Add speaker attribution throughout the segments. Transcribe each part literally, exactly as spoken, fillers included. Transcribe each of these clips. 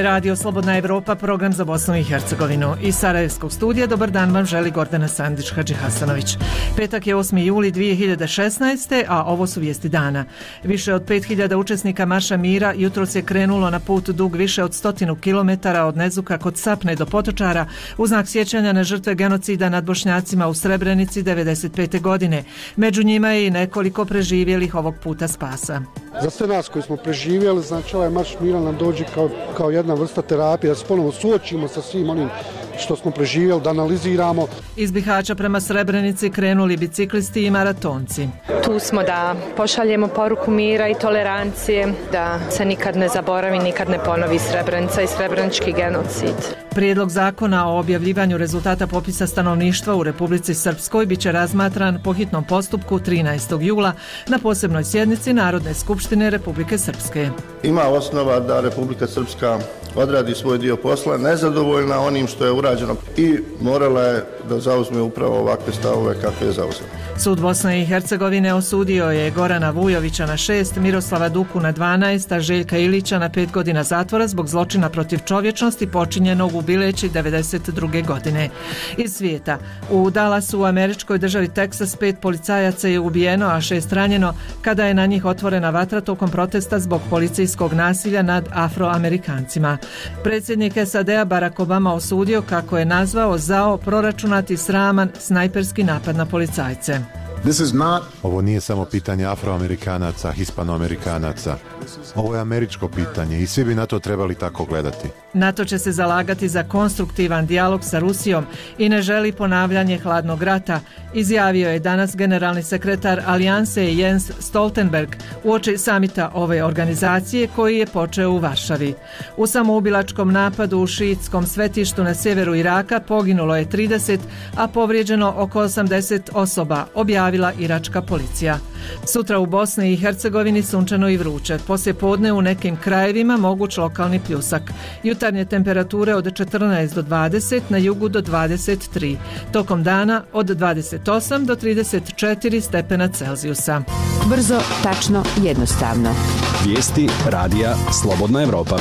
Speaker 1: je Radio Slobodna Evropa, program za Bosnu i Hercegovinu. Iz Sarajevskog studija dobar dan vam želi Gordana Sandić-Hadži Hasanović. Petak je osmi juli dvije hiljade šesnaeste. a ovo su vijesti dana. Više od pet hiljada učesnika Marša mira jutros je krenulo na put dug više od stotinu kilometara od Nezuka kod Sapne do Potočara u znak sjećanja na žrtve genocida nad Bošnjacima u Srebrenici devedeset pete. godine. Među njima je i nekoliko preživjelih ovog puta spasa.
Speaker 2: Za sve nas koji smo preživjeli, znači ovaj Marš mira nam dođe kao, kao jedna vrsta terapije, da se ponovo suočimo sa svim onim što smo preživjeli, da analiziramo.
Speaker 1: Iz Bihaća prema Srebrenici krenuli biciklisti i maratonci.
Speaker 3: Tu smo da pošaljemo poruku mira i tolerancije, da se nikad ne zaboravi, nikad ne ponovi Srebrenica i srebrenički genocid.
Speaker 1: Prijedlog zakona o objavljivanju rezultata popisa stanovništva u Republici Srpskoj biće razmatran po hitnom postupku trinaestog jula na posebnoj sjednici Narodne skupštine Republike Srpske.
Speaker 4: Ima osnova da Republika Srpska odradi svoj dio posla, nezadovoljna onim što je urađeno i morala je da zauzme upravo ovakve stavove kakve je zauzela.
Speaker 1: Sud Bosne i Hercegovine osudio je Gorana Vujovića na šest, Miroslava Duku na dvanaest, a Željka Ilića na pet godina zatvora zbog zločina protiv čovječnosti počinjenog u Bileći devedeset druge. godine. Iz svijeta. U Dallasu u američkoj državi Teksas pet policajaca je ubijeno, a šest ranjeno kada je na njih otvorena vatra tokom protesta zbog policijskog nasilja nad Afroamerikancima. Predsjednik S A D-a Barack Obama osudio, kako je nazvao, zao, proračunati, sraman snajperski napad na policajce.
Speaker 5: Not... Ovo nije samo pitanje Afroamerikanaca, Hispanoamerikanaca. Ovo je američko pitanje i svi bi na to trebali tako gledati.
Speaker 1: NATO će se zalagati za konstruktivan dijalog sa Rusijom i ne želi ponavljanje hladnog rata, izjavio je danas generalni sekretar Alijanse Jens Stoltenberg uoči samita ove organizacije koji je počeo u Varšavi. U samoubilačkom napadu u šiitskom svetištu na sjeveru Iraka poginulo je trideset, a povrijeđeno oko osamdeset osoba, objavila iračka policija. Sutra u Bosni i Hercegovini sunčano i vruće. Poslije podne u nekim krajevima moguć lokalni pljusak. Jutarnje temperature od četrnaest do dvadeset, na jugu do dvadeset tri. Tokom dana od dvadeset osam do trideset četiri stepena Celzijusa.
Speaker 6: Brzo, tačno, jednostavno.
Speaker 7: Vijesti radija Slobodna Evropa.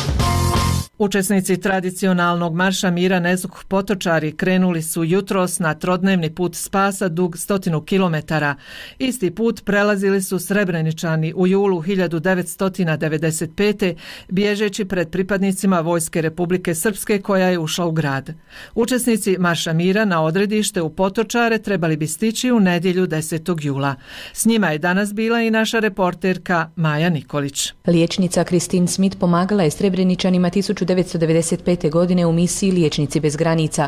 Speaker 1: Učesnici tradicionalnog Marša mira Nezuk Potočari krenuli su jutros na trodnevni put spasa dug stotinu kilometara. Isti put prelazili su Srebreničani u julu hiljadu devetsto devedeset pete. bježeći pred pripadnicima Vojske Republike Srpske koja je ušla u grad. Učesnici Marša mira na odredište u Potočare trebali bi stići u nedjelju desetog jula. S njima je danas bila i naša reporterka Maja Nikolić.
Speaker 6: Liječnica Kristin Smith pomagala je Srebreničanima tisuću devetsto devedeset pete. godine u misiji Liječnici bez granica.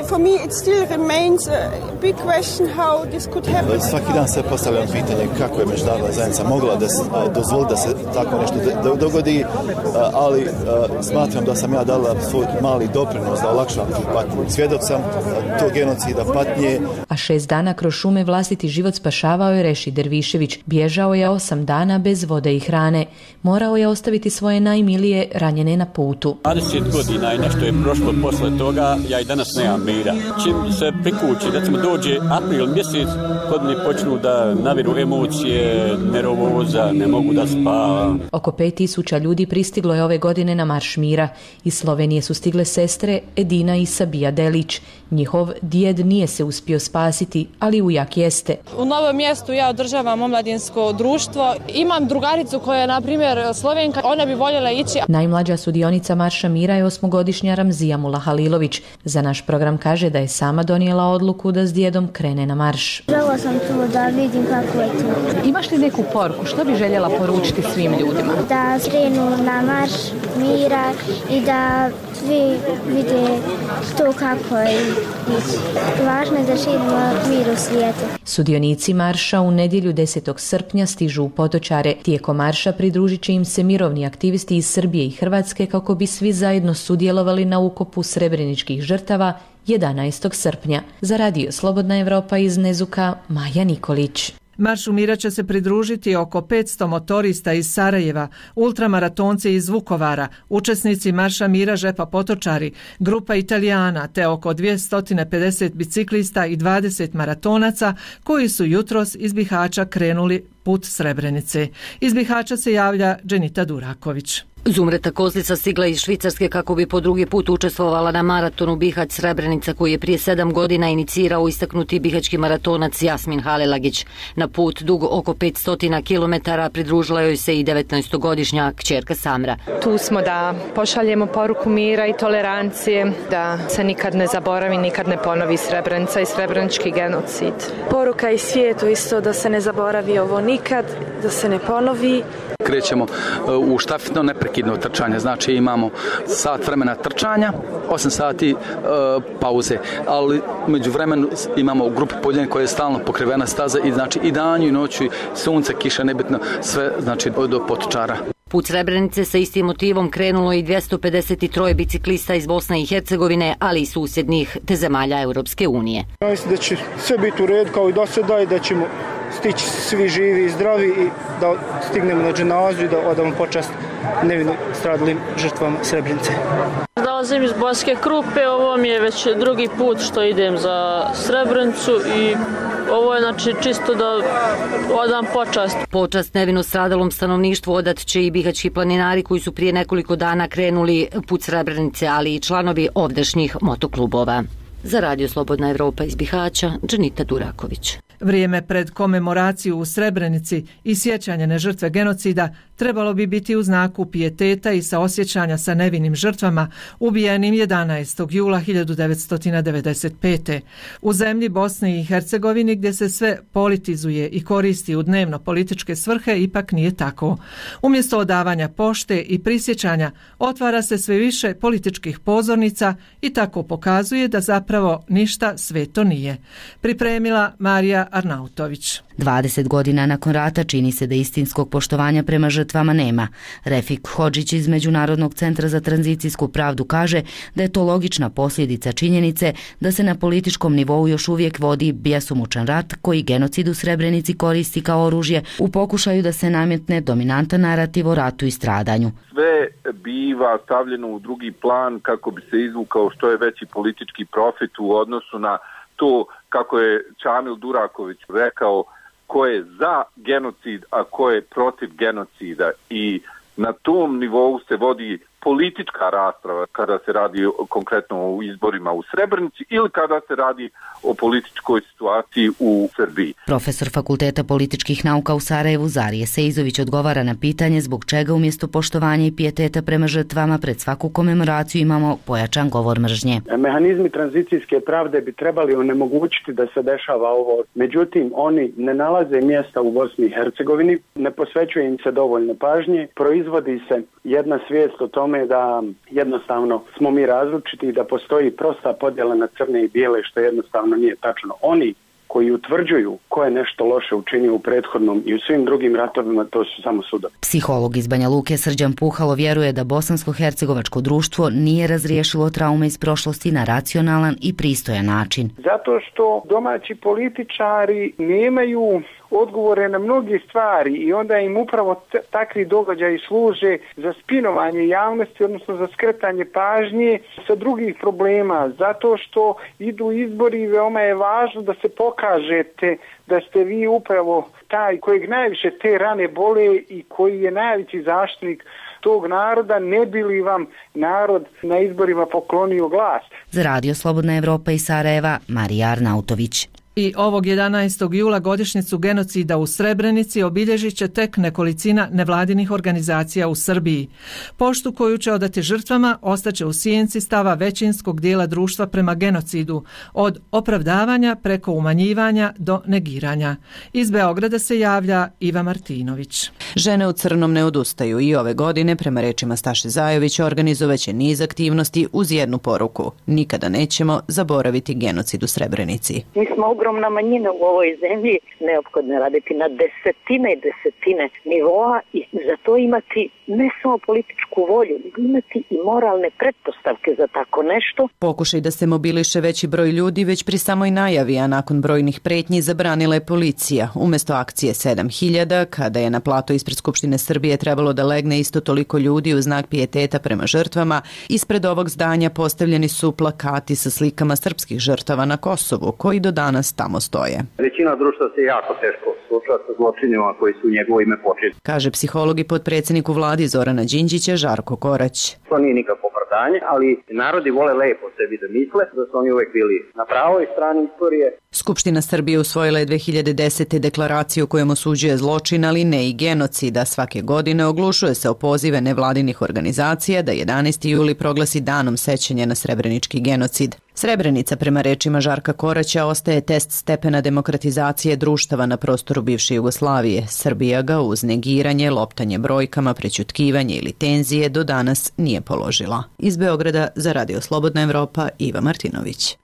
Speaker 8: Svaki dan se postavljam pitanje kako je međunarodna zajednica mogla da se, dozvoliti da se tako nešto dogodi, ali smatram da sam ja dala svoj mali doprinos da olakšam tu patnju. Svjedok sam tog genocida, patnje.
Speaker 6: A šest dana kroz šume vlastiti život spašavao je Reši Dervišević. Bježao je osam dana bez vode i hrane. Morao je ostaviti svoje najmilije ranjene na putu.
Speaker 9: dvadeset godina i nešto je prošlo posle toga, ja i danas nemam mira. Čim se prikući, recimo dođe april mjesec, kod mi počnu da naviru emocije, nervoza, ne mogu da spavam.
Speaker 6: Oko pet tisuća ljudi pristiglo je ove godine na Marš mira. Iz Slovenije su stigle sestre Edina i Sabija Delić. Njihov djed nije se uspio spasiti, ali ujak jeste.
Speaker 10: U novom mjestu ja održavam omladinsko društvo. Imam drugaricu koja je, na primjer, Slovenka, ona bi voljela ići.
Speaker 6: Najmlađa sudionica Marša mira je osmogodišnja Ramzija Mulahalilović. Za naš program kaže da je sama donijela odluku da s djedom krene na marš.
Speaker 11: Žela sam tu da vidim kako je tu.
Speaker 6: Imaš li neku poruku? Što bi željela poručiti svim ljudima?
Speaker 11: Da krenu na marš mira i da svi vide to kako je ići. Važno je da širimo mir u svijetu.
Speaker 6: Sudionici marša u nedjelju desetog srpnja stižu u Potočare. Tijekom marša pridružit će im se mirovni aktivisti iz Srbije i Hrvatske kako bi svi zajedno sudjelovali na ukopu srebreničkih žrtava jedanaestog srpnja. Za Radio Slobodna Evropa iz Nezuka, Maja Nikolić.
Speaker 1: Maršu mira će se pridružiti oko petsto motorista iz Sarajeva, ultramaratonci iz Vukovara, učesnici Marša mira Žepa Potočari, grupa Italijana te oko dvjesto pedeset biciklista i dvadeset maratonaca koji su jutros iz Bihaća krenuli put Srebrenice. Iz Bihaća se javlja Dženita Duraković.
Speaker 12: Zumreta Kozlica stigla iz Švicarske kako bi po drugi put učestvovala na maratonu Bihać Srebrenica koji je prije sedam godina inicirao istaknuti bihaćki maratonac Jasmin Halelagić. Na put dug oko petsto kilometara pridružila joj se i devetnaestogodišnja kćerka Samra.
Speaker 3: Tu smo da pošaljemo poruku mira i tolerancije, da se nikad ne zaboravi, nikad ne ponovi Srebrenica i srebrenički genocid.
Speaker 13: Poruka i svijetu isto da se ne zaboravi ovo nikad, da se ne ponovi.
Speaker 14: Krećemo u štafetno neprekidno trčanje, znači imamo sat vremena trčanja, osam sati e, pauze, ali među vremenu imamo grupu Poljen koja je stalno pokrivena staza i znači i danju i noću, sunce, kiša, nebitno, sve znači do potočara.
Speaker 12: Put Srebrenice sa istim motivom krenulo i dvjesto pedeset tri biciklista iz Bosne i Hercegovine, ali i susjednih te zemalja Europske unije.
Speaker 15: Mislim da će sve biti u redu kao i do sada i da ćemo stići svi živi i zdravi i da stignemo na dženazu i da odamo počast nevino stradalim žrtvama Srebrenice.
Speaker 16: Dolazim iz Bosanske Krupe, ovo mi je već drugi put što idem za Srebrenicu i ovo je znači čisto da odam počast.
Speaker 12: Počast nevino stradalom stanovništvu odat će i bihaćki planinari koji su prije nekoliko dana krenuli put Srebrenice, ali i članovi ovdašnjih motoklubova. Za Radio Slobodna Evropa iz Bihaća, Dženita Duraković.
Speaker 1: Vrijeme pred komemoraciju u Srebrenici i sjećanje na žrtve genocida trebalo bi biti u znaku pijeteta i saosjećanja sa nevinim žrtvama ubijenim jedanaestog jula hiljadu devetsto devedeset pete. U zemlji Bosne i Hercegovini gdje se sve politizuje i koristi u dnevno političke svrhe ipak nije tako. Umjesto odavanja pošte i prisjećanja otvara se sve više političkih pozornica i tako pokazuje da zapravo ništa sveto nije. Pripremila Marija Arnautović.
Speaker 17: dvadeset godina nakon rata čini se da istinskog poštovanja prema žrtvama nema. Refik Hodžić iz Međunarodnog centra za tranzicijsku pravdu kaže da je to logična posljedica činjenice da se na političkom nivou još uvijek vodi bjesomučan rat koji genocid u Srebrenici koristi kao oružje u pokušaju da se nametne dominantan narativ o ratu i stradanju.
Speaker 18: Sve biva stavljeno u drugi plan kako bi se izvukao što je veći politički profit u odnosu na to kako je Čamil Duraković rekao ko je za genocid, a ko je protiv genocida i na tom nivou se vodi politička rasprava kada se radi konkretno o izborima u Srebrenici ili kada se radi o političkoj situaciji u Srbiji.
Speaker 17: Profesor Fakulteta političkih nauka u Sarajevu Zarije Sejzović odgovara na pitanje zbog čega umjesto poštovanja i pijeteta prema žrtvama pred svaku komemoraciju imamo pojačan govor mržnje.
Speaker 19: Mehanizmi tranzicijske pravde bi trebali onemogućiti da se dešava ovo. Međutim, oni ne nalaze mjesta u Bosni i Hercegovini, ne posvećuje im se dovoljno pažnje, proizvodi se jedna svijest o tome da jednostavno smo mi različiti i da postoji prosta podjela na crne i bijele, što jednostavno nije tačno. Oni koji utvrđuju ko je nešto loše učinio u prethodnom i u svim drugim ratovima, to su samo sudovi.
Speaker 17: Psiholog iz Banja Luke Srđan Puhalo vjeruje da bosansko-hercegovačko društvo nije razriješilo traume iz prošlosti na racionalan i pristojan način.
Speaker 19: Zato što domaći političari nemaju odgovore na mnoge stvari i onda im upravo t- takvi događaji služe za spinovanje javnosti, odnosno za skretanje pažnje sa drugih problema, zato što idu izbori i veoma je važno da se pokažete da ste vi upravo taj kojeg najviše te rane bole i koji je najveći zaštitnik tog naroda, ne bi li vam narod na izborima poklonio glas.
Speaker 17: Za Radio Slobodna Evropa iz Sarajeva, Marija Arnautović.
Speaker 1: I ovog jedanaestog jula godišnjicu genocida u Srebrenici obilježit će tek nekolicina nevladinih organizacija u Srbiji. Poštu koju će odati žrtvama ostaće u sjenci stava većinskog dijela društva prema genocidu, od opravdavanja preko umanjivanja do negiranja. Iz Beograda se javlja Iva Martinović.
Speaker 20: Žene u crnom ne odustaju i ove godine, prema rečima Staše Zajovića, organizovaće niz aktivnosti uz jednu poruku. Nikada nećemo zaboraviti genocid u Srebrenici.
Speaker 21: Mi smo ogromna manjina u ovoj zemlji, neophodno je raditi na desetine i desetine nivoa i za to imati ne samo političku volju, nego imati i moralne pretpostavke za tako nešto.
Speaker 20: Pokušaj da se mobiliše veći broj ljudi već pri samoj najavi, a nakon brojnih pretnji zabranila je policija. Umjesto akcije sedam hiljada, kada je na plato ispred Skupštine Srbije trebalo da legne isto toliko ljudi u znak pijeteta prema žrtvama, ispred ovog zdanja postavljeni su plakati sa slikama srpskih žrtava na Kosovu, koji do danas tamo stoje.
Speaker 2: Većina društva se jako teško suočava sa zločinima koji su u njegovo ime počinjeni.
Speaker 20: Kaže psiholog i potpredsjednik u vladi Zorana Đinđića Žarko Korać.
Speaker 2: To nije nikakvo opravdanje, ali narodi vole lepo sebi da misle da su oni uvek bili na pravoj strani istorije.
Speaker 20: Skupština Srbije usvojila je dve hiljade desete deklaraciju kojom osuđuje zločin, ali ne i genocida. Svake godine oglušuje se o pozive nevladinih organizacija da jedanaesti juli proglasi danom sećanja na srebrenički genocid. Srebrenica, prema rečima Žarka Koraća, ostaje test stepena demokratizacije društava na prostoru bivše Jugoslavije. Srbija ga uz negiranje, loptanje brojkama, prećutkivanje ili tenzije do danas nije položila. Iz Beograda za Radio Slobodna Evropa, Iva Martinović.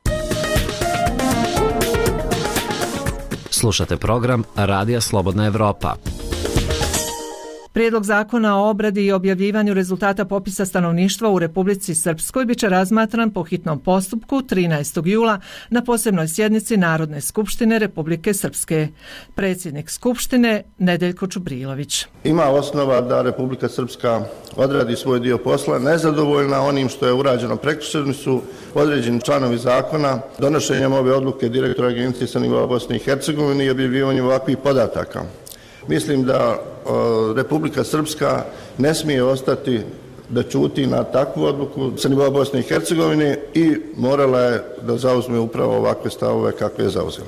Speaker 22: Slušate program Radija Slobodna Evropa.
Speaker 1: Prijedlog zakona o obradi i objavljivanju rezultata popisa stanovništva u Republici Srpskoj biće razmatran po hitnom postupku trinaestog jula na posebnoj sjednici Narodne skupštine Republike Srpske. Predsjednik skupštine Nedeljko Čubrilović.
Speaker 4: Ima osnova da Republika Srpska odradi svoj dio posla. Nezadovoljna onim što je urađeno prekršajno su određeni članovi zakona donošenjem ove odluke direktora agencije sa nivoa Bosne i Hercegovine i objavljivanju ovakvih podataka. Mislim da o, Republika Srpska ne smije ostati da ćuti na takvu odluku sa nivoa Bosne i Hercegovine i morala je da zauzme upravo ovakve stavove kakve je zauzela.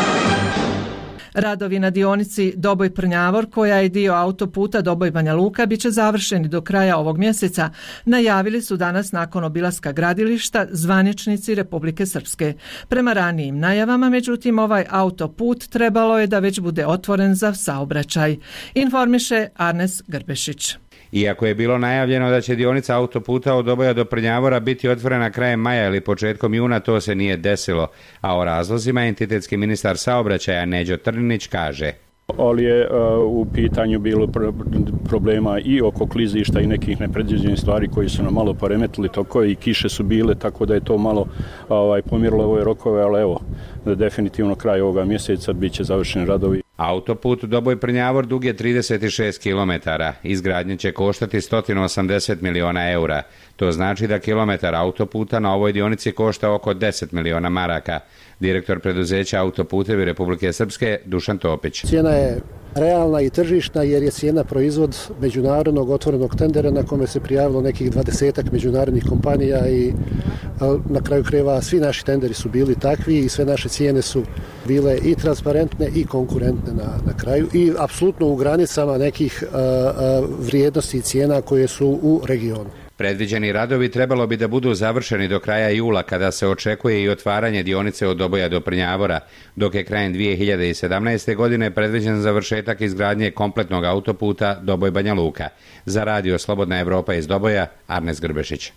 Speaker 1: Radovi na dionici Doboj-Prnjavor, koja je dio autoputa Doboj-Banja Luka, bit će završeni do kraja ovog mjeseca, najavili su danas nakon obilaska gradilišta zvaničnici Republike Srpske. Prema ranijim najavama, međutim, ovaj autoput trebalo je da već bude otvoren za saobraćaj. Informiše Arnes Grbešić.
Speaker 23: Iako je bilo najavljeno da će dionica autoputa od Doboja do Prnjavora biti otvorena krajem maja ili početkom juna, to se nije desilo, a o razlozima entitetski ministar saobraćaja Neđo Trninić kaže:
Speaker 24: ali je uh, u pitanju bilo pro- problema i oko klizišta i nekih nepredviđenih stvari koji su nam malo poremetili tokove i kiše su bile, tako da je to malo ovaj, pomjerilo ove rokove, ali evo, da definitivno kraj ovoga mjeseca bit će završeni radovi.
Speaker 23: Autoput Doboj-Prnjavor dug je trideset šest kilometara. Izgradnja će koštati sto osamdeset miliona eura. To znači da kilometar autoputa na ovoj dionici košta oko deset miliona maraka. Direktor preduzeća Autoputevi Republike Srpske Dušan Topić.
Speaker 25: Cijena je realna i tržišna jer je cijena proizvod međunarodnog otvorenog tendera na kome se prijavilo nekih dvadesetak međunarodnih kompanija i na kraju krajeva svi naši tenderi su bili takvi i sve naše cijene su bile i transparentne i konkurentne na, na kraju i apsolutno u granicama nekih a, a, vrijednosti i cijena koje su u regionu.
Speaker 23: Predviđeni radovi trebalo bi da budu završeni do kraja jula, kada se očekuje i otvaranje dionice od Doboja do Prnjavora, dok je krajem dvije hiljade sedamnaeste. godine predviđen završetak izgradnje kompletnog autoputa Doboj-Banja Luka. Za Radio Slobodna Evropa iz Doboja, Arnes Grbešić.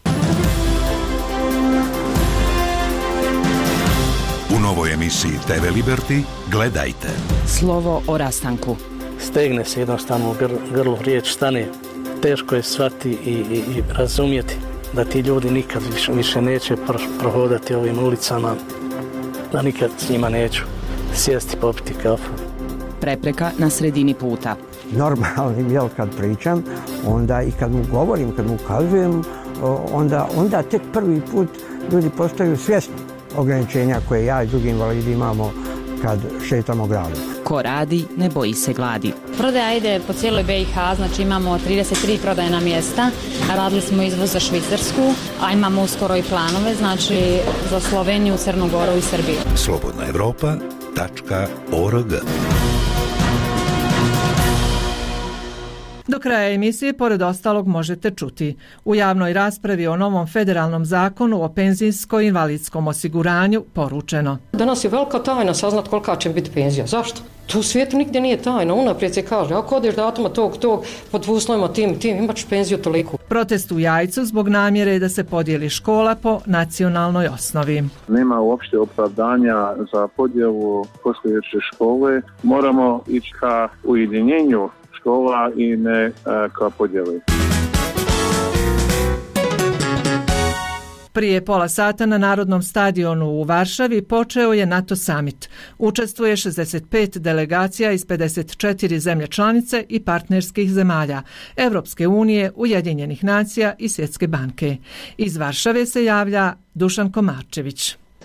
Speaker 26: U novoj emisiji T V Liberty gledajte
Speaker 27: Slovo o rastanku.
Speaker 28: Stegne se jednostavno u gr, grlu riječ, stane. Teško je shvati i, i, i razumjeti da ti ljudi nikad više, više neće prohodati ovim ulicama, da nikad s njima neću sjesti, popiti kafu.
Speaker 27: Prepreka na sredini puta.
Speaker 29: Normalnim, jel, kad pričam, onda i kad mu govorim, kad mu ukazujem, onda, onda tek prvi put ljudi postaju svjesni ograničenja koje ja i drugi invalidi imamo kad šetamo gradom.
Speaker 27: Ko radi, ne boji se gladi.
Speaker 30: Prodaja ide po cijeloj B i H, znači imamo trideset tri prodajna mjesta, radili smo izvoz za Švicarsku, a imamo uskoro i planove, znači za Sloveniju, Crnu Goru i Srbiju.
Speaker 26: slobodna evropa tačka org.
Speaker 1: Do kraja emisije, pored ostalog, možete čuti: u javnoj raspravi o novom federalnom zakonu o penzijsko-invalidskom osiguranju poručeno.
Speaker 31: Danas je velika tajna saznat kolika će biti penzija. Zašto? To u svijetu nigdje nije tajna. Unaprijed se kaže, ako odeš datuma tog, tog, pod uslovima tim, tim, imaš penziju toliko.
Speaker 1: Protest u Jajcu zbog namjere da se podijeli škola po nacionalnoj osnovi.
Speaker 32: Nema uopšte opravdanja za podjelu postojeće škole. Moramo ići ka ujedinjenju škola i ne ka podjeli.
Speaker 1: Prije pola sata na Narodnom stadionu u Varšavi počeo je NATO summit. Učestvuje šezdeset pet delegacija iz pedeset četiri zemlje članice i partnerskih zemalja, Evropske unije, Ujedinjenih nacija i Svjetske banke. Iz Varšave se javlja Dušan Komarčević.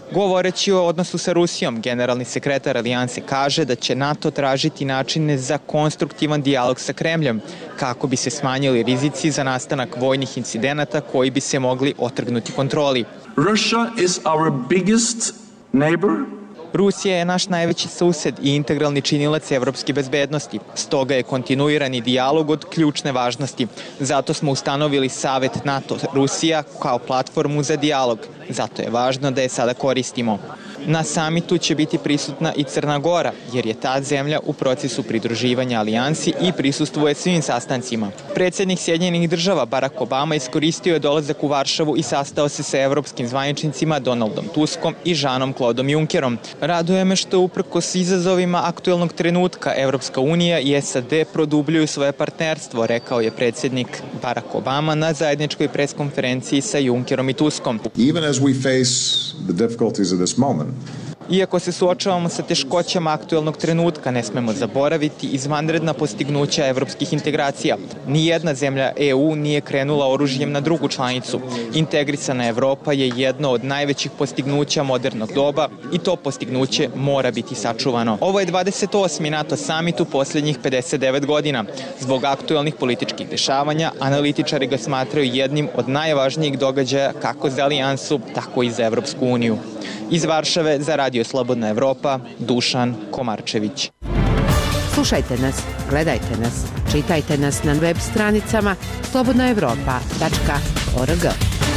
Speaker 3: Govoreći o odnosu sa Rusijom, generalni sekretar Alijanse kaže da će NATO tražiti načine za konstruktivan dijalog sa Kremljem, kako bi se smanjili rizici za nastanak vojnih incidenata koji bi se mogli otrgnuti kontroli.
Speaker 5: Russia is our biggest neighbor.
Speaker 3: Rusija je naš najveći sused i integralni činilac evropske bezbednosti. Stoga je kontinuirani dijalog od ključne važnosti. Zato smo ustanovili Savet NATO-Rusija kao platformu za dijalog. Zato je važno da je sada koristimo. Na samitu će biti prisutna i Crna Gora, jer je ta zemlja u procesu pridruživanja alijansi i prisustvuje svim sastancima. Predsjednik Sjedinjenih država Barack Obama iskoristio je dolazak u Varšavu i sastao se sa evropskim zvaničnicima Donaldom Tuskom i Jeanom-Claudeom Junckerom. Raduje me što uprkos izazovima aktuelnog trenutka Evropska unija i S A D produbljuju svoje partnerstvo, rekao je predsjednik Barack Obama na zajedničkoj preskonferenciji sa Junckerom i Tuskom.
Speaker 6: Even as we face the difficulties of this moment,
Speaker 3: Iako se suočavamo sa teškoćama aktuelnog trenutka, ne smemo zaboraviti izvanredna postignuća evropskih integracija. Nijedna zemlja E U nije krenula oružjem na drugu članicu. Integrisana Evropa je jedno od najvećih postignuća modernog doba i to postignuće mora biti sačuvano. Ovo je dvadeset osmi NATO samit u posljednjih pedeset devet godina. Zbog aktuelnih političkih dešavanja, analitičari ga smatraju jednim od najvažnijih događaja kako za alijansu, tako i za Evropsku uniju. Iz Varšave za Radio Slobodna Evropa, Dušan Komarčević.
Speaker 7: Slušajte nas, gledajte nas, čitajte nas na web stranicama slobodna evropa tačka org.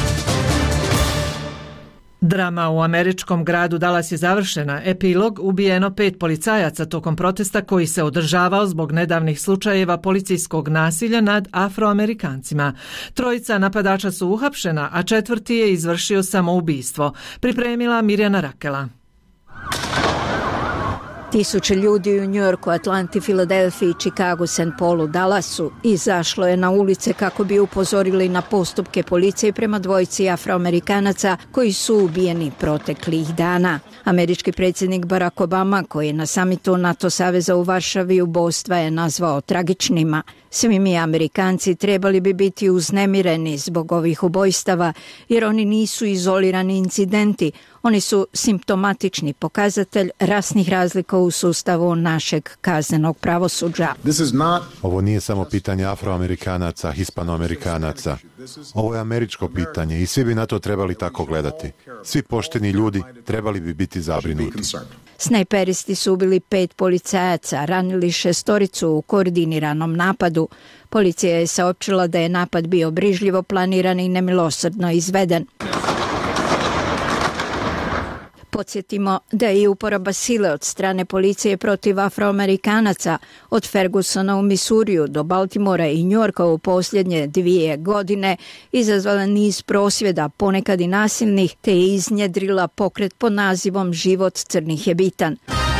Speaker 1: Drama u američkom gradu Dallas je završena. Epilog: ubijeno pet policajaca tokom protesta koji se održavao zbog nedavnih slučajeva policijskog nasilja nad Afroamerikancima. Trojica napadača su uhapšena, a četvrti je izvršio samoubistvo. Pripremila Mirjana Rakela.
Speaker 8: Tisuće ljudi u Njujorku, Atlanti, Filadelfiji, Čikagu, Saint Paulu, Dallasu izašlo je na ulice kako bi upozorili na postupke policije prema dvojici Afroamerikanaca koji su ubijeni proteklih dana. Američki predsjednik Barack Obama, koji je na samitu NATO saveza u Varšavi ubojstva je nazvao tragičnima. Svi mi Amerikanci trebali bi biti uznemireni zbog ovih ubojstava, jer oni nisu izolirani incidenti. Oni su simptomatični pokazatelj rasnih razlika u sustavu našeg kaznenog pravosuđa.
Speaker 9: Ovo nije samo pitanje Afroamerikanaca, Hispanoamerikanaca. Ovo je američko pitanje i svi bi na to trebali tako gledati. Svi pošteni ljudi trebali bi biti zabrinuti.
Speaker 8: Snajperisti su ubili pet policajaca, ranili šestoricu u koordiniranom napadu. Policija je saopćila da je napad bio brižljivo planiran i nemilosrdno izveden. Podsjetimo da je i uporaba sile od strane policije protiv Afroamerikanaca od Fergusona u Misuriju do Baltimora i Njujorka u posljednje dvije godine izazvala niz prosvjeda, ponekad i nasilnih, te je iznjedrila pokret pod nazivom Život crnih je bitan.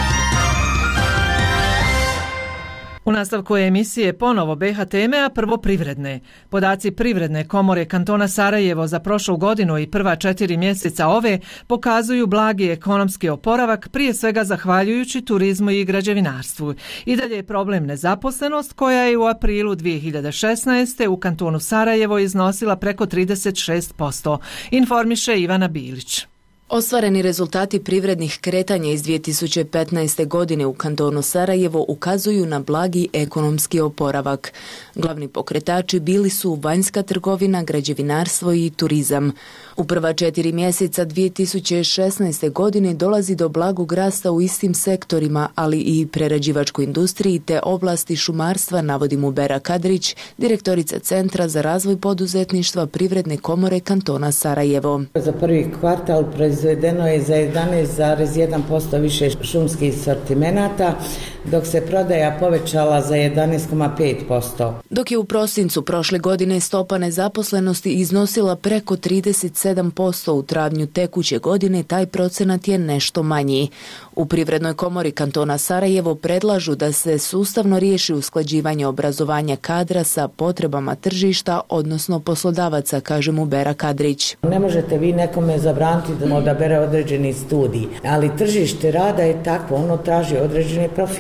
Speaker 1: U nastavku emisije ponovo B H teme, a prvo privredne. Podaci Privredne komore kantona Sarajevo za prošlu godinu i prva četiri mjeseca ove pokazuju blagi ekonomski oporavak, prije svega zahvaljujući turizmu i građevinarstvu. I dalje je problem nezaposlenost koja je u aprilu dvije hiljade šesnaeste. u kantonu Sarajevo iznosila preko trideset šest posto, informiše Ivana Bilić.
Speaker 10: Ostvareni rezultati privrednih kretanja iz dvije tisuće petnaeste. godine u kantonu Sarajevo ukazuju na blagi ekonomski oporavak. Glavni pokretači bili su vanjska trgovina, građevinarstvo i turizam. U prva četiri mjeseca dvije tisuće šesnaeste. godine dolazi do blagog rasta u istim sektorima, ali i prerađivačkoj industriji te oblasti šumarstva, navodi Mubera Kadrić, direktorica Centra za razvoj poduzetništva Privredne komore kantona Sarajevo.
Speaker 11: Za prvi kvartal proizvedeno je za jedanaest zarez jedan posto više šumskih sortimenata, dok se prodaja povećala za jedanaest zarez pet posto.
Speaker 10: Dok je u prosincu prošle godine stopa nezaposlenosti iznosila preko trideset sedam posto, u travnju tekuće godine taj procenat je nešto manji. U Privrednoj komori kantona Sarajevo predlažu da se sustavno riješi usklađivanje obrazovanja kadra sa potrebama tržišta, odnosno poslodavaca, kaže Mubera Kadrić.
Speaker 11: Ne možete vi nekome zabraniti da odabere određeni studij, ali tržište rada je takvo, ono traži određene profile.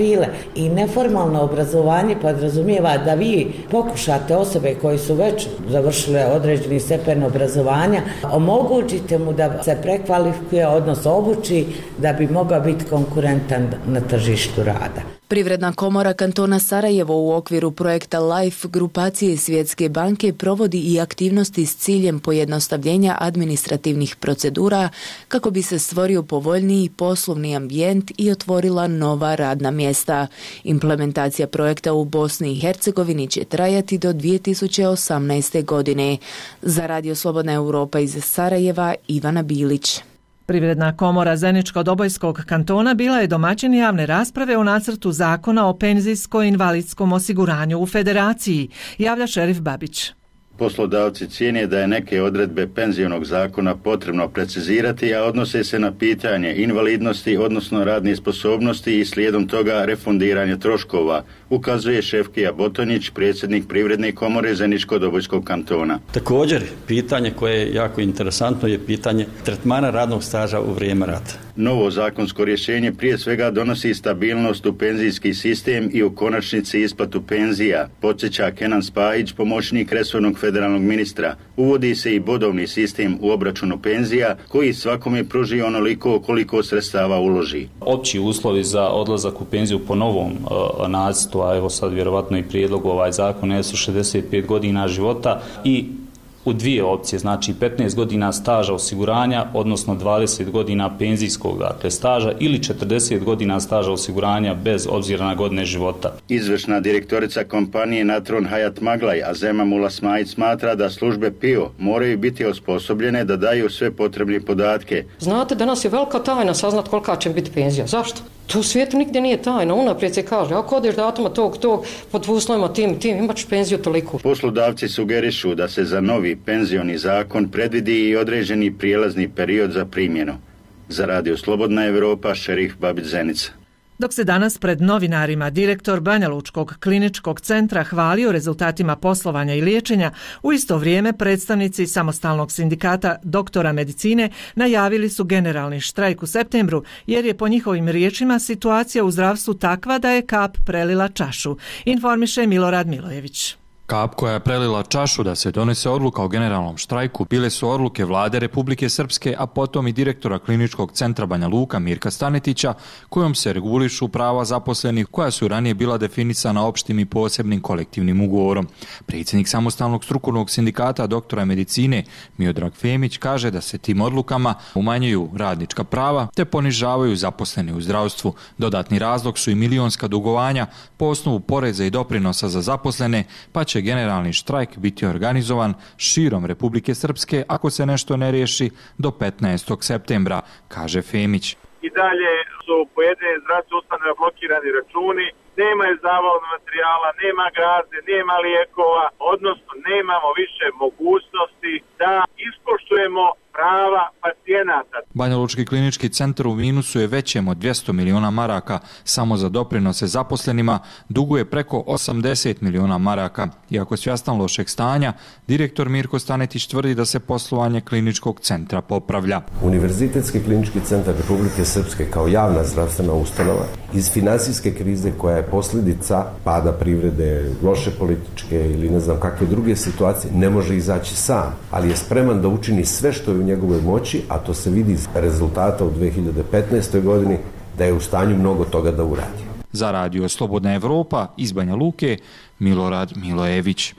Speaker 11: bile. I neformalno obrazovanje podrazumijeva da vi pokušate osobe koje su već završile određeni stepen obrazovanja, omogućite mu da se prekvalifikuje, odnosno obuči da bi mogao biti konkurentan na tržištu rada.
Speaker 10: Privredna komora kantona Sarajevo u okviru projekta LIFE grupacije Svjetske banke provodi i aktivnosti s ciljem pojednostavljenja administrativnih procedura kako bi se stvorio povoljniji poslovni ambijent i otvorila nova radna mjesta. Implementacija projekta u Bosni i Hercegovini će trajati do dvije tisuće osamnaeste. godine. Za Radio Slobodna Europa iz Sarajeva, Ivana Bilić.
Speaker 1: Privredna komora Zeničko-Dobojskog kantona bila je domaćin javne rasprave o nacrtu zakona o penzijsko-invalidskom osiguranju u Federaciji, javlja Šerif Babić.
Speaker 2: Poslodavci cijene da je neke odredbe penzionog zakona potrebno precizirati, a odnose se na pitanje invalidnosti, odnosno radne sposobnosti i slijedom toga refundiranje troškova, ukazuje Šefkija Botonjić, predsjednik Privredne komore Zeničko-Dobojskog kantona.
Speaker 12: Također, pitanje koje je jako interesantno je pitanje tretmana radnog staža u vrijeme rata.
Speaker 2: Novo zakonsko rješenje prije svega donosi stabilnost u penzijski sistem i u konačnici isplatu penzija, podsjeća Kenan Spajić, pomoćnik resornog federalnog ministra. Uvodi se i bodovni sistem u obračunu penzija koji svakome pruži onoliko koliko sredstava uloži.
Speaker 13: Opći uslovi za odlazak u penziju po novom uh, nacrtu, a evo sad vjerovatno i prijedlog ovaj zakon jesu šezdeset pet godina života i u dvije opcije, znači petnaest godina staža osiguranja, odnosno dvadeset godina penzijskog dakle, staža ili četrdeset godina staža osiguranja bez obzira na godine života.
Speaker 2: Izvršna direktorica kompanije Natron Hayat Maglaj, Azema Mula Smajić, smatra da službe P I O moraju biti osposobljene da daju sve potrebne podatke.
Speaker 31: Znate, danas je velika tajna saznat kolika će biti penzija. Zašto? To u svijetu nigdje nije tajna. Unaprijed se kaže, ako odeš datuma tog, tog, pod uslovima tim, tim, imaš penziju toliko.
Speaker 2: Poslodavci sugerišu da se za novi penzioni zakon predvidi i određeni prijelazni period za primjenu. Za Radio Slobodna Europa, Šerif Babić Zenica.
Speaker 1: Dok se danas pred novinarima direktor Banjalučkog kliničkog centra hvalio rezultatima poslovanja i liječenja, u isto vrijeme predstavnici samostalnog sindikata doktora medicine najavili su generalni štrajk u septembru, jer je po njihovim riječima situacija u zdravstvu takva da je kap prelila čašu, informiše Milorad Milojević.
Speaker 14: Kap koja je prelila čašu da se donese odluka o generalnom štrajku bile su odluke vlade Republike Srpske, a potom i direktora kliničkog centra Banja Luka Mirka Stanetića, kojom se regulišu prava zaposlenih koja su ranije bila definisana opštim i posebnim kolektivnim ugovorom. Predsjednik samostalnog strukovnog sindikata doktora medicine Miodrag Femić kaže da se tim odlukama umanjuju radnička prava te ponižavaju zaposleni u zdravstvu. Dodatni razlog su i milionska dugovanja po osnovu poreza i doprinosa za zaposlene, pa će generalni štrajk biti organizovan širom Republike Srpske ako se nešto ne riješi do petnaestog septembra, kaže Femić.
Speaker 15: I dalje su pojedine zdravstvene ustanove blokirani računi, nema izdavnog materijala, nema gazde, nema lijekova, odnosno nemamo više mogućnosti da ispoštujemo prava pacijenata.
Speaker 14: Banjalučki klinički centar u minusu je većem od dvjesto miliona maraka, samo za doprinose zaposlenima duguje preko osamdeset miliona maraka. Iako svjestan lošeg stanja, direktor Mirko Stanetić tvrdi da se poslovanje kliničkog centra popravlja.
Speaker 16: Univerzitetski klinički centar Republike Srpske kao javna zdravstvena ustanova iz finansijske krize koja je posljedica pada privrede, loše političke ili ne znam kakve druge situacije, ne može izaći sam, ali je spreman da učini sve što je u njegovoj moći, a to se vidi iz rezultata u dvije hiljade petnaestoj. godini, da je u stanju mnogo toga da uradi.
Speaker 14: Za Radio Slobodna Evropa iz Banja Luke, Milorad Milojević.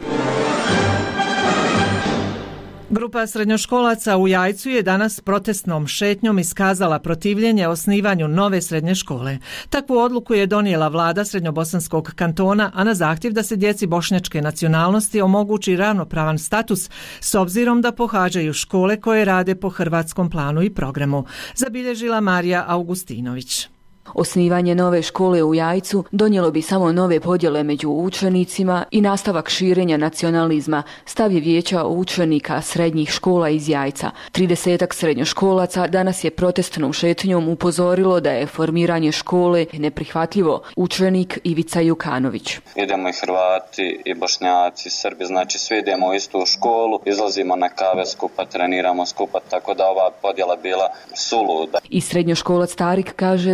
Speaker 1: Grupa srednjoškolaca u Jajcu je danas protestnom šetnjom iskazala protivljenje osnivanju nove srednje škole. Takvu odluku je donijela vlada Srednjobosanskog kantona, a na zahtjev da se djeci bošnjačke nacionalnosti omogući ravnopravan status s obzirom da pohađaju škole koje rade po hrvatskom planu i programu, zabilježila Marija Augustinović.
Speaker 17: Osnivanje nove škole u Jajcu donijelo bi samo nove podjele među učenicima i nastavak širenja nacionalizma, stav je vijeća učenika srednjih škola iz Jajca. tridesetak srednjoškolaca danas je protestnom šetnjom upozorilo da je formiranje škole neprihvatljivo. Učenik Ivica Jukanović.
Speaker 18: Idemo i Hrvati, i Bošnjaci, Srbi, znači svi idemo u istu školu, izlazimo na kave skupa, treniramo skupa, tako da ova podjela bila suluda.
Speaker 17: I srednjoškolac Tarik kaže da ne želi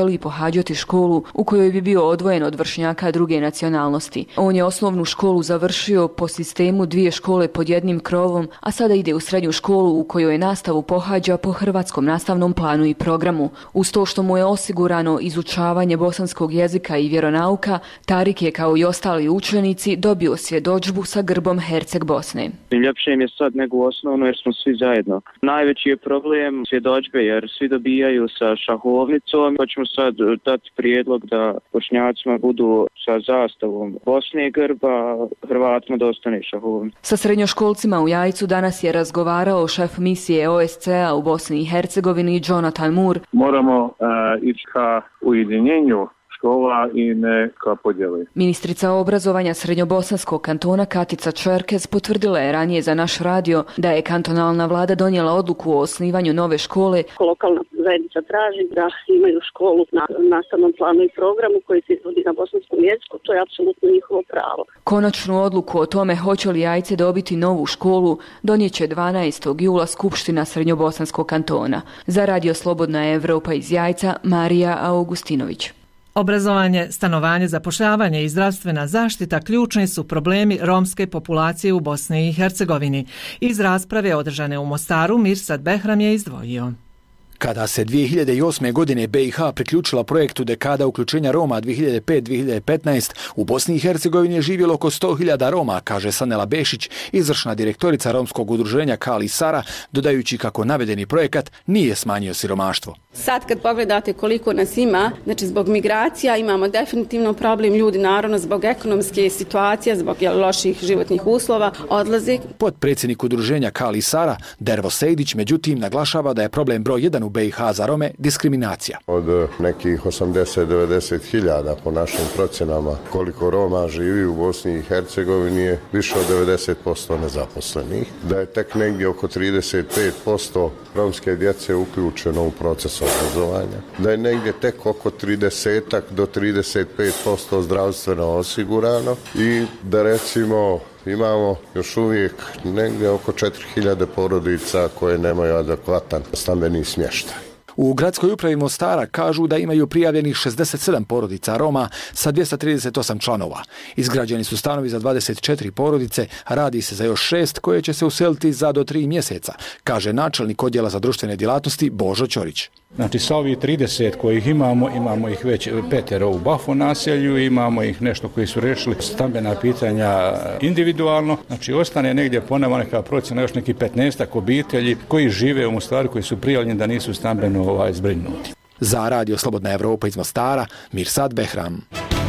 Speaker 17: želi pohađati školu u kojoj bi bio odvojen od vršnjaka druge nacionalnosti. On je osnovnu školu završio po sistemu dvije škole pod jednim krovom, a sada ide u srednju školu u kojoj nastavu pohađa po hrvatskom nastavnom planu i programu. Uz to što mu je osigurano izučavanje bosanskog jezika i vjeronauka, Tarik je kao i ostali učenici dobio svjedodžbu sa grbom Herceg Bosne.
Speaker 4: Ljepše mi je sad nego u osnovno jer smo svi zajedno. Najveći je problem svjedodžbe jer svi dobijaju sa šahovnicom. Hoćemo sad dati prijedlog da Bošnjacima budu sa zastavom Bosne grba, Hrvatima da ostane šahovnica.
Speaker 17: Sa srednjoškolcima u Jajcu danas je razgovarao šef misije O S C A u Bosni i Hercegovini Jonathan Moore.
Speaker 32: Moramo uh, ići ka ujedinjenju škola i ne ka podjeli.
Speaker 17: Ministrica obrazovanja Srednjobosanskog kantona Katica Čerkez potvrdila je ranije za naš radio da je kantonalna vlada donijela odluku o osnivanju nove škole.
Speaker 19: Lokalna zajednica traži da imaju školu na nastavnom planu i programu koji se izvodi na bosanskom jeziku. To je apsolutno njihovo pravo.
Speaker 17: Konačnu odluku o tome hoće li Jajce dobiti novu školu donijet će dvanaestog jula Skupština Srednjobosanskog kantona. Za radio Slobodna Evropa iz Jajca, Marija Augustinović.
Speaker 1: Obrazovanje, stanovanje, zapošljavanje i zdravstvena zaštita ključni su problemi romske populacije u Bosni i Hercegovini. Iz rasprave održane u Mostaru Mirsad Behram je izdvojio.
Speaker 20: Kada se dvije hiljade osme. godine B i H priključila projektu Dekada uključenja Roma dvije hiljade pete do dvije hiljade petnaeste. u Bosni i Hercegovini je živjelo oko sto hiljada Roma, kaže Sanela Bešić, izvršna direktorica romskog udruženja Kali Sara, dodajući kako navedeni projekat nije smanjio siromaštvo.
Speaker 21: Sad kad pogledate koliko nas ima, znači zbog migracija imamo definitivno problem, ljudi naravno zbog ekonomske situacije, zbog loših životnih uslova odlaze.
Speaker 20: Potpredsjednik udruženja Kali Sara, Dervo Sejdić, međutim naglašava da je problem broj jedan u B i H za Rome diskriminacija.
Speaker 22: Od nekih osamdeset do devedeset hiljada po našim procjenama koliko Roma živi u Bosni i Hercegovini je više od devedeset posto nezaposlenih. Da je tek negdje oko trideset pet posto romske djece uključeno u proces obrazovanja. Da je negdje tek oko trideset do trideset pet posto zdravstveno osigurano i da recimo imamo još uvijek negdje oko četiri hiljade porodica koje nemaju adekvatan stambeni smještaj.
Speaker 20: U gradskoj upravi Mostara kažu da imaju prijavljenih šezdeset sedam porodica Roma sa dvjesto trideset osam članova. Izgrađeni su stanovi za dvadeset četiri porodice, radi se za još šest koje će se useliti za do tri mjeseca, kaže načelnik odjela za društvene djelatnosti Božo Ćorić.
Speaker 23: Znači sa ovih trideset kojih imamo, imamo ih već petero u Bafo naselju, imamo ih nešto koji su rešili stambena pitanja individualno, znači ostane negdje ponema neka procjena još neki petnaestak obitelji koji žive u Mostaru, koji su prijavljeni da nisu stambeno ovaj, zbrinuti.
Speaker 20: Za radio Slobodna Evropa iz Mostara, Mirsad Behram.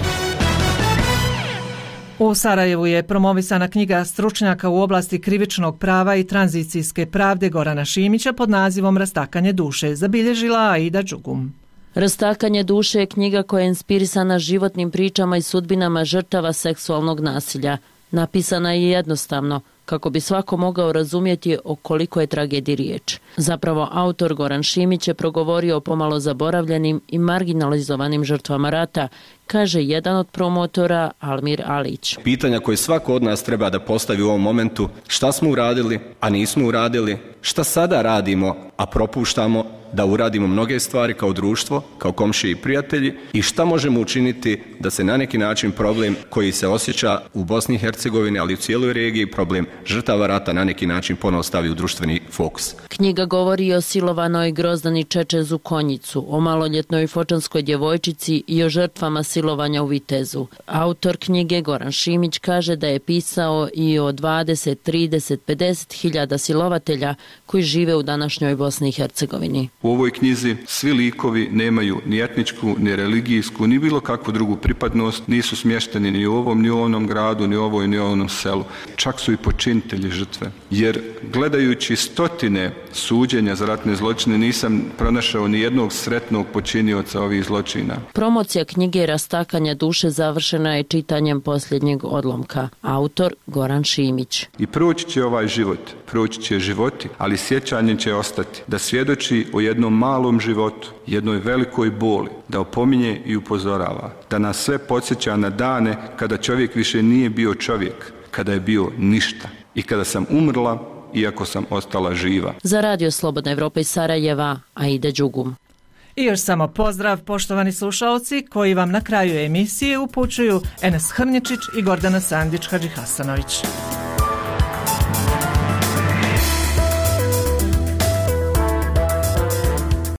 Speaker 1: U Sarajevu je promovisana knjiga stručnjaka u oblasti krivičnog prava i tranzicijske pravde Gorana Šimića pod nazivom Rastakanje duše, zabilježila Aida Đugum.
Speaker 24: Rastakanje duše je knjiga koja je inspirisana životnim pričama i sudbinama žrtava seksualnog nasilja. Napisana je jednostavno, kako bi svako mogao razumjeti o koliko je tragediji riječ. Zapravo, autor Goran Šimić je progovorio o pomalo zaboravljenim i marginalizovanim žrtvama rata, kaže jedan od promotora Almir Alić.
Speaker 25: Pitanja koje svako od nas treba da postavi u ovom momentu, šta smo uradili, a nismo uradili, šta sada radimo, a propuštamo da uradimo mnoge stvari kao društvo, kao komšije i prijatelji i šta možemo učiniti da se na neki način problem koji se osjeća u Bosni i Hercegovini, ali i u cijeloj regiji, problem žrtava rata na neki način ponovo stavi u društveni fokus.
Speaker 24: Knjiga govori o silovanoj Grozdani Čečezu Konjicu, o maloljetnoj fočanskoj djevojčici i o žrtvama silovanja u Vitezu. Autor knjige Goran Šimić kaže da je pisao i o dvadeset, trideset, pedeset hiljada silovatelja koji žive u današnjoj Bosni i Hercegovini.
Speaker 27: U ovoj knjizi svi likovi nemaju ni etničku, ni religijsku, ni bilo kakvu drugu pripadnost, nisu smješteni ni u ovom, ni u onom gradu, ni u ovoj, ni u onom selu. Čak su i počinitelji žrtve. Jer gledajući stotine suđenja za ratne zločine nisam pronašao ni jednog sretnog počinioca ovih zločina.
Speaker 24: Promocija knjige Rastakanja duše završena je čitanjem posljednjeg odlomka. Autor Goran Šimić.
Speaker 27: I proći će ovaj život, proći će životi, ali sjećanje će ostati da svjedoči o jednom malom životu, jednoj velikoj boli, da opominje i upozorava, da nas sve podsjeća na dane kada čovjek više nije bio čovjek, kada je bio ništa i kada sam umrla iako sam ostala živa.
Speaker 24: Za radio Slobodna Evropa iz Sarajeva, Aida Đugum.
Speaker 1: I još samo pozdrav, poštovani slušaoci, koji vam na kraju emisije upućuju Enes Hrnječić i Gordana Sandić Hadžihasanović.